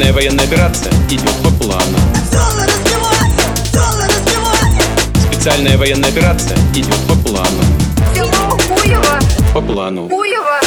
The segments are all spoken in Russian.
Специальная военная операция идет по плану. Специальная военная операция идет по плану. Село Куево. По плану. Куево.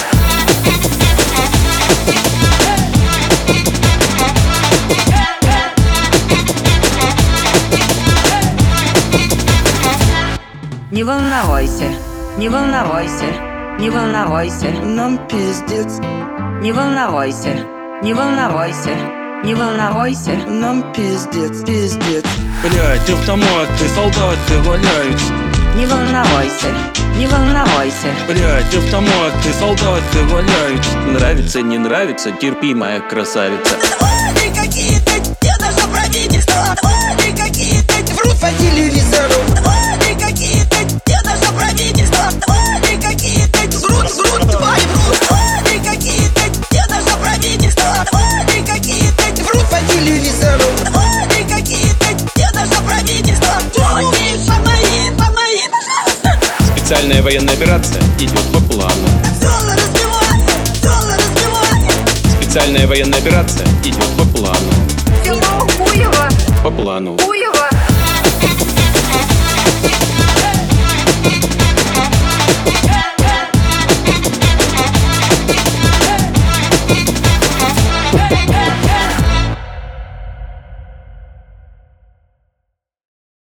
Не волнуйся, не волнуйся, не волнуйся, нам пиздец. не волнуйся, не волнуйся, не волнуйся, Нам пиздец, пиздец. Блять, автоматы, солдаты валяются. не волнуйся, не волнуйся, Блять, автоматы, солдаты валяются. Нравится, не нравится, терпи, моя красавица. Твари какие-то, где наше правительство? Твари какие-то, врут по телевизору. Твари какие-то, где наше правительство? Твари какие-то, врут, твари врут. Твари какие-то, где наше правительство? Твари какие-то, врут по телевизору. Твари какие-то, где наше правительство? Помоги, пожалуйста. Специальная военная операция идет по плану. Зола разбивай. Специальная военная операция идет по плану. Село Куево. По плану.